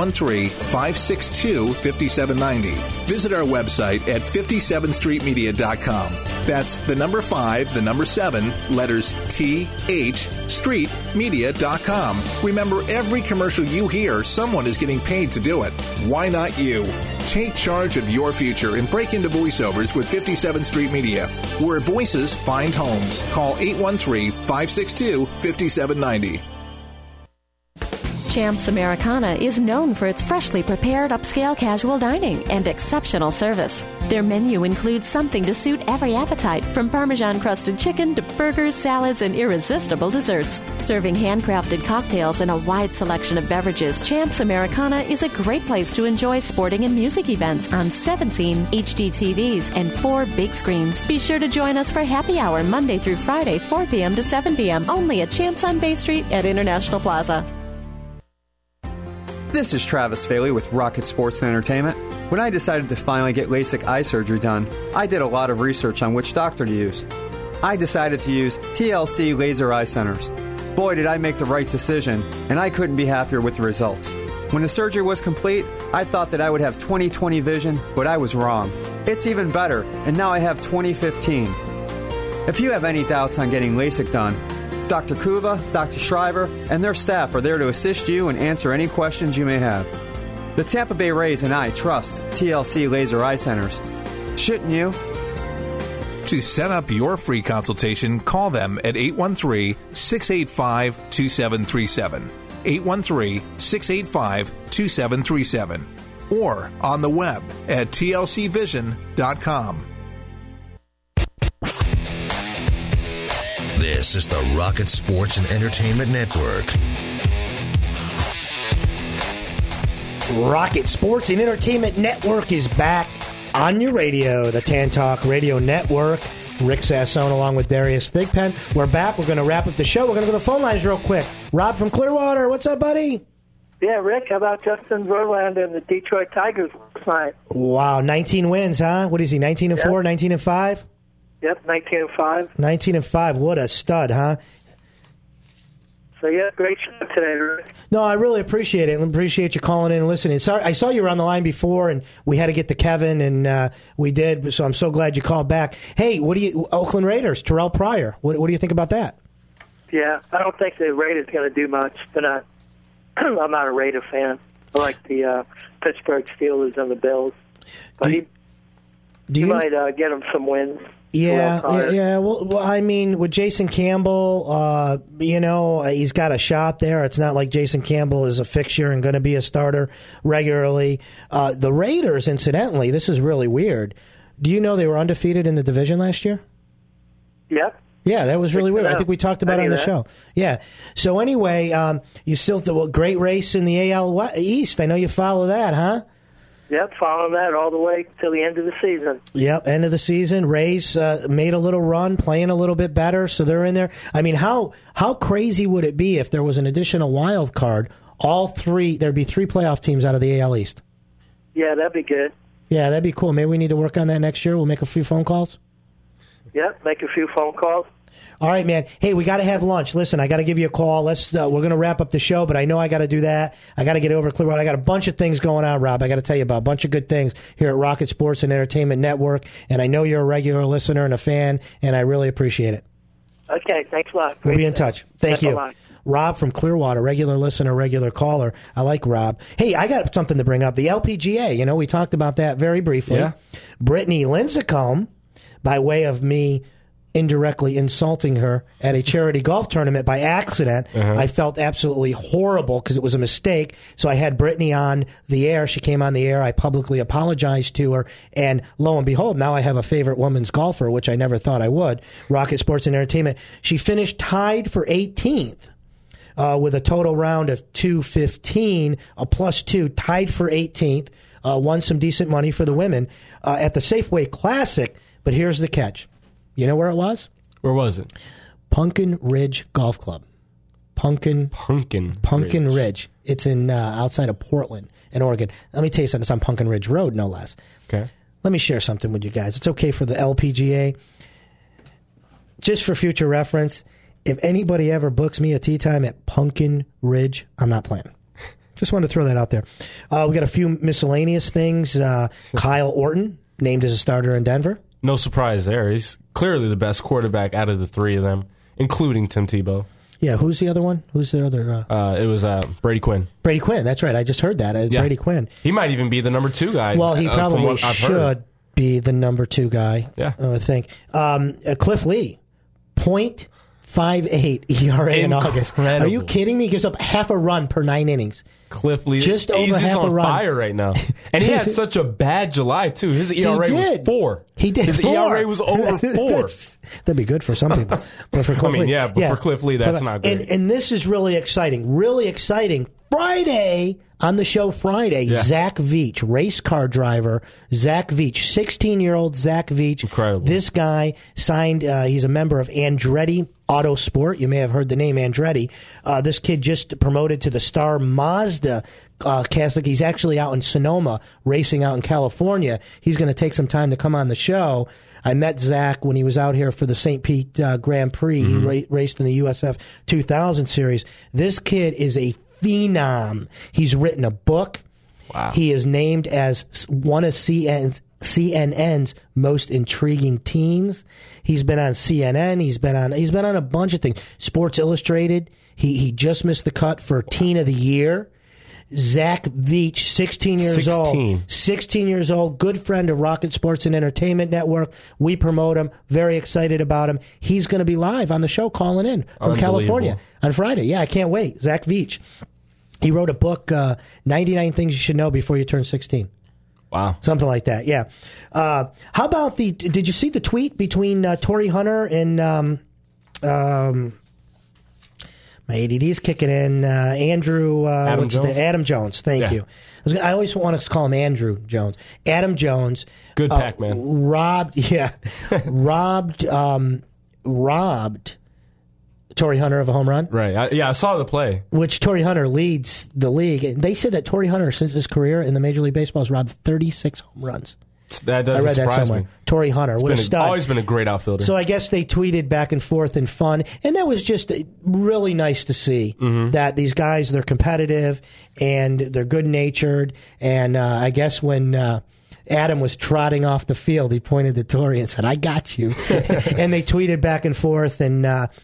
813-562-5790. Visit our website at 57streetmedia.com. That's the number 5, the number 7, letters TH, streetmedia.com. Remember, every commercial you hear, someone is getting paid to do it. Why not you? Take charge of your future and break into voiceovers with 57 Street Media, where voices find homes. Call 813-562-5790. Champs Americana is known for its freshly prepared upscale casual dining and exceptional service. Their menu includes something to suit every appetite, from Parmesan-crusted chicken to burgers, salads, and irresistible desserts. Serving handcrafted cocktails and a wide selection of beverages, Champs Americana is a great place to enjoy sporting and music events on 17 HD TVs and 4 big screens. Be sure to join us for happy hour Monday through Friday, 4 p.m. to 7 p.m. only at Champs on Bay Street at International Plaza. This is Travis Faley with Rocket Sports and Entertainment. When I decided to finally get LASIK eye surgery done, I did a lot of research on which doctor to use. I decided to use TLC Laser Eye Centers. Boy, did I make the right decision, and I couldn't be happier with the results. When the surgery was complete, I thought that I would have 20/20 vision, but I was wrong. It's even better, and now I have 20/15. If you have any doubts on getting LASIK done, Dr. Kuva, Dr. Shriver, and their staff are there to assist you and answer any questions you may have. The Tampa Bay Rays and I trust TLC Laser Eye Centers. Shouldn't you? To set up your free consultation, call them at 813-685-2737. 813-685-2737. Or on the web at tlcvision.com. This is the Rocket Sports and Entertainment Network. Rocket Sports and Entertainment Network is back on your radio, the Tan Talk Radio Network. Rick Sassone along with Darius Thigpen. We're back. We're going to wrap up the show. We're going to go to the phone lines real quick. Rob from Clearwater, what's up, buddy? Yeah, Rick, how about Justin Verlander and the Detroit Tigers last night? Wow, 19 wins, huh? What is he, 19-4, 19-5? Yep, 19-5. 19-5. What a stud, huh? So, yeah, great show today, Rick. No, I really appreciate it. I appreciate you calling in and listening. Sorry, I saw you were on the line before, and we had to get to Kevin, and we did, so I'm so glad you called back. Hey, what do you, Oakland Raiders, Terrell Pryor, what do you think about that? Yeah, I don't think the Raiders going to do much. I'm not a Raider fan. I like the Pittsburgh Steelers and the Bills. But he might get them some wins. Yeah. Well, I mean, with Jason Campbell, he's got a shot there. It's not like Jason Campbell is a fixture and going to be a starter regularly. The Raiders, incidentally, this is really weird. Do you know they were undefeated in the division last year? Yep. Yeah, that was really weird. I think we talked about it on the show. Yeah. So anyway, you still great race in the AL East. I know you follow that, huh? Yep, following that all the way till the end of the season. Yep, end of the season. Rays made a little run, playing a little bit better, so they're in there. I mean, how crazy would it be if there was an additional wild card? There'd be 3 playoff teams out of the AL East. Yeah, that'd be good. Yeah, that'd be cool. Maybe we need to work on that next year. We'll make a few phone calls. Yep, make a few phone calls. All right, man. Hey, we got to have lunch. Listen, I got to give you a call. We're going to wrap up the show, but I know I got to do that. I got to get over to Clearwater. I got a bunch of things going on, Rob. I got to tell you about a bunch of good things here at Rocket Sports and Entertainment Network. And I know you're a regular listener and a fan, and I really appreciate it. Okay, thanks a lot. We'll be in touch. Thank you. Bye-bye. Rob from Clearwater, regular listener, regular caller. I like Rob. Hey, I got something to bring up. The LPGA, we talked about that very briefly. Yeah. Brittany Lincecum, by way of me indirectly insulting her at a charity golf tournament by accident. I felt absolutely horrible because it was a mistake. So I had Brittany on the air. She came on the air. I publicly apologized to her. And lo and behold, now I have a favorite women's golfer, which I never thought I would. Rocket Sports and Entertainment. She finished tied for 18th. With a total round of 215, a +2, tied for 18th, won some decent money for the women at the Safeway Classic. But here's the catch. You know where it was? Where was it? Pumpkin Ridge Golf Club. Pumpkin Ridge. It's in outside of Portland in Oregon. Let me tell you something. It's on Pumpkin Ridge Road, no less. Okay. Let me share something with you guys. It's okay for the LPGA. just for future reference, if anybody ever books me a tee time at Pumpkin Ridge, I'm not playing. Just wanted to throw that out there. We got a few miscellaneous things. Kyle Orton, named as a starter in Denver. No surprise there. He's clearly the best quarterback out of the three of them, including Tim Tebow. Yeah, who's the other one? Who's the other? It was Brady Quinn. Brady Quinn, that's right. I just heard that. Brady Quinn. He might even be the number 2 guy. Well, he probably should be the number 2 guy, I would think. Cliff Lee, 0.58 ERA in August. Are you kidding me? He gives up half a run per 9 innings. Cliff Lee, just over he's half just on a run. fire right now. And he had such a bad July, too. His ERA was 4. He did. His 4. ERA was over 4. That'd be good for some people. But for Cliff Lee, but for Cliff Lee, that's not great. And this is really exciting. Really exciting. Friday, on the show Friday, Zach Veach, race car driver, Zach Veach, 16-year-old Zach Veach. Incredible. This guy signed, he's a member of Andretti Autosport. You may have heard the name Andretti. This kid just promoted to the Star Mazda Catholic. He's actually out in Sonoma, racing out in California. He's going to take some time to come on the show. I met Zach when he was out here for the St. Pete Grand Prix. Mm-hmm. He raced in the USF 2000 series. This kid is a phenom. He's written a book. Wow. He is named as one of CNN's most intriguing teens. He's been on CNN. He's been on a bunch of things. Sports Illustrated. He just missed the cut for Teen of the Year. Zach Veach, 16 years old. 16 years old. Good friend of Rocket Sports and Entertainment Network. We promote him. Very excited about him. He's going to be live on the show calling in from California on Friday. Yeah, I can't wait. Zach Veach. He wrote a book, 99 Things You Should Know Before You Turn 16. Wow. Something like that, yeah. How about did you see the tweet between Torrey Hunter and, my ADD is kicking in, Andrew, Adam Jones. Thank you. I always want to call him Andrew Jones. Adam Jones. Good Pac-Man. Robbed Torrey Hunter of a home run. Right. I saw the play. Which Torrey Hunter leads the league. And they said that Torrey Hunter, since his career in the Major League Baseball, has robbed 36 home runs. That doesn't I read that surprise somewhere. me. Torrey Hunter, what a stud. Always been a great outfielder. So I guess they tweeted back and forth and fun. And that was just really nice to see that these guys, they're competitive and they're good-natured. And I guess when Adam was trotting off the field, he pointed to Torrey and said, "I got you." And they tweeted back and forth. And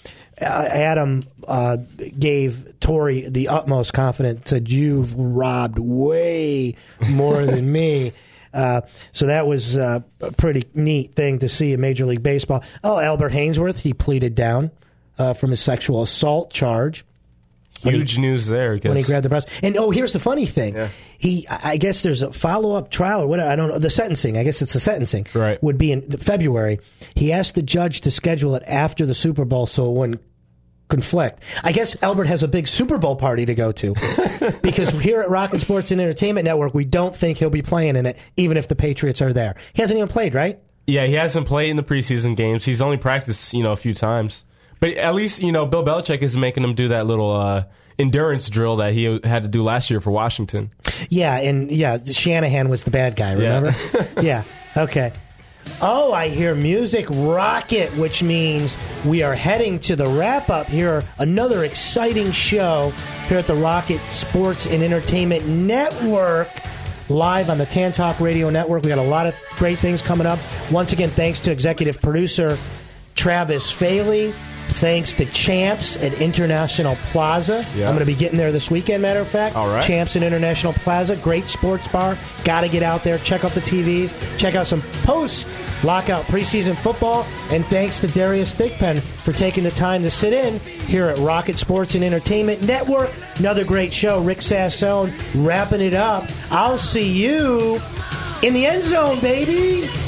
Adam gave Torrey the utmost confidence, said, "You've robbed way more than me." So that was a pretty neat thing to see in Major League Baseball. Oh, Albert Hainsworth, he pleaded down from his sexual assault charge. Huge news there. When he grabbed the breast. And, here's the funny thing. Yeah. I guess there's a follow-up trial or whatever. I don't know. The sentencing. I guess it's the sentencing. Right. Would be in February. He asked the judge to schedule it after the Super Bowl so it wouldn't conflict. I guess Albert has a big Super Bowl party to go to because here at Rocket Sports and Entertainment Network, we don't think he'll be playing in it, even if the Patriots are there. He hasn't even played, right? Yeah, he hasn't played in the preseason games. He's only practiced, a few times. But at least, Bill Belichick is making him do that little endurance drill that he had to do last year for Washington. Yeah, and Shanahan was the bad guy, remember? Yeah, okay. Oh, I hear music rocket, which means we are heading to the wrap-up here. Another exciting show here at the Rocket Sports and Entertainment Network, live on the Tan Talk Radio Network. We got a lot of great things coming up. Once again, thanks to executive producer Travis Faley. Thanks to Champs at International Plaza. Yeah. I'm going to be getting there this weekend, matter of fact. All right. Champs at International Plaza. Great sports bar. Got to get out there. Check out the TVs. Check out some post-lockout preseason football. And thanks to Darius Thigpen for taking the time to sit in here at Rocket Sports and Entertainment Network. Another great show. Rick Sassone wrapping it up. I'll see you in the end zone, baby.